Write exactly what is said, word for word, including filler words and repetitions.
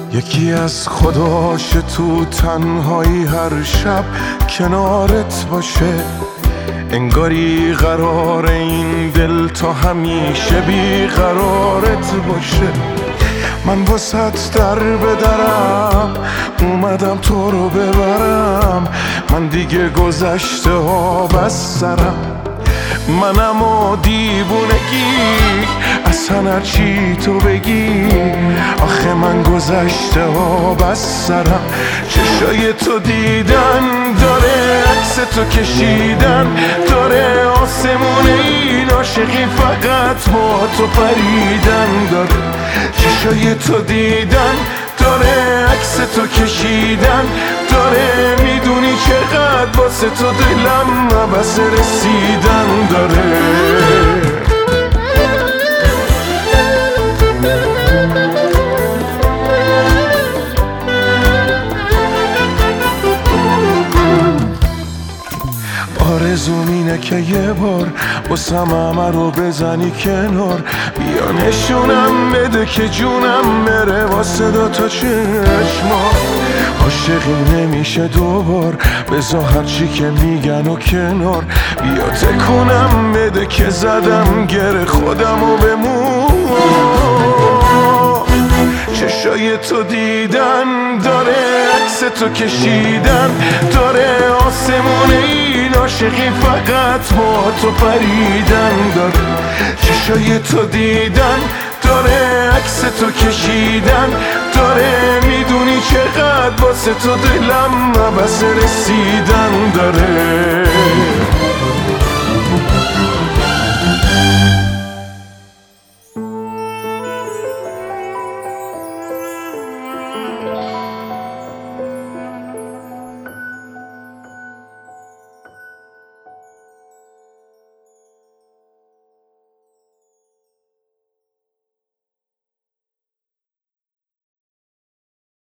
یکی از خداش تو تنهایی هر شب کنارت باشه، انگاری قرار این دل تا همیشه بی قرارت باشه. من واسط در بدرم اومدم تو رو ببرم، من دیگه گذشته ها بس سرم. منم و دیوونگی اصلا هرچی تو بگی، آخه من گذشته ها بس سرم. چشای تو دیدن داره، عکس تو کشیدن داره، آسمون این عاشقی فقط با تو پریدن داره. چشای تو دیدن داره، عکس تو کشیدن داره، میدونی چقدر واسه تو دلم نبس رسیدن داره. آرزوم اینه که یه بار باسم همه رو بزنی کنار، بیا نشونم بده که جونم بره واسه دوتا چشما. عاشقی نمیشه دوبار، بذار هرچی که میگن و کنار، بیا تکونم بده که زدم گره خودم و بمون. چشای تو دیدن داره، عکس تو کشیدن داره، آسمون این عاشقی فقط با تو پریدن داره. چشای تو دیدن داره، عکس تو کشیدن داره، میدونی چقدر واسه تو دلم نبس رسیدن داره.